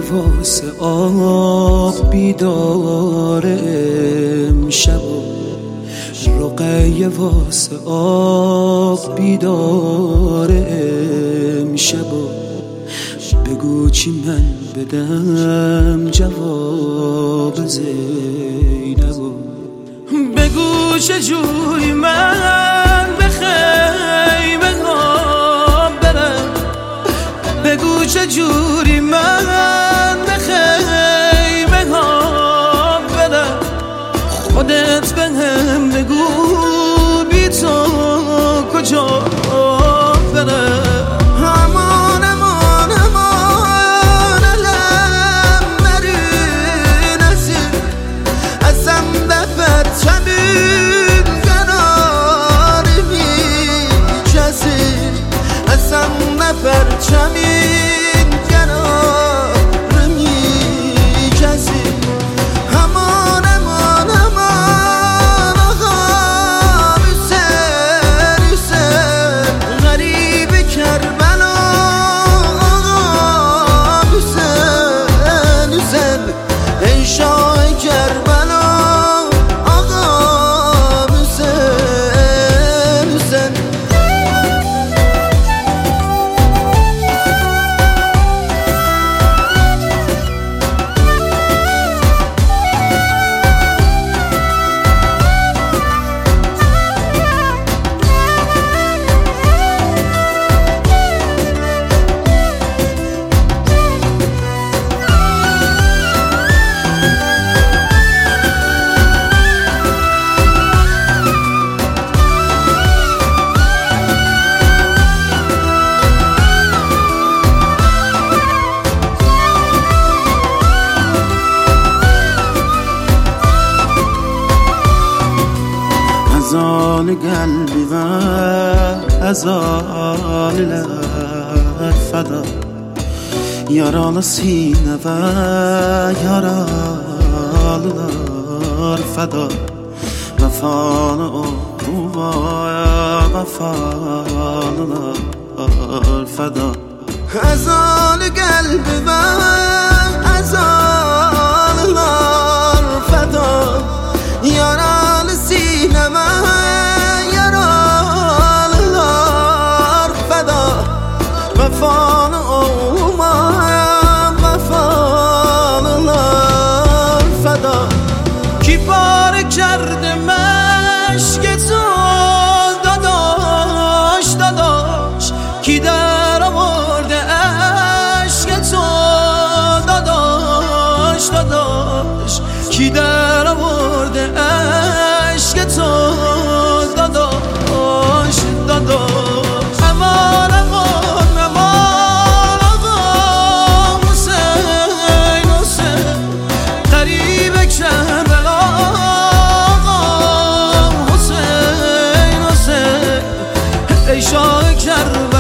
واسه آب بیدار امشب رقیه واسه آب بیدار امشب بگو چی من بدم جواب زینبو بگو چجوری من به خیمه ها برم بگو چجوری من به خیمه ها برم خودت بهم بگو بی تو کجا برم پرچمین کنار می کسی همان آقا حسین غریب کربلا آقا حسین ای شاه کربلا آقا حسین ازال قلبي و ازال فدا yaralı sine ve yaralılar feda vefalı olmaya vefalılar feda ezal kalbi ve ezalılar feda yaralı sineme yaralılar feda vefalı olmayan vefalılar feda ki pare kerdem aşk تو داداش کی در آورده عشق تو داداش کی در آورده عشق تو داداش امان آقا حسین غریب کربلا آقا حسین ای شاه کربلا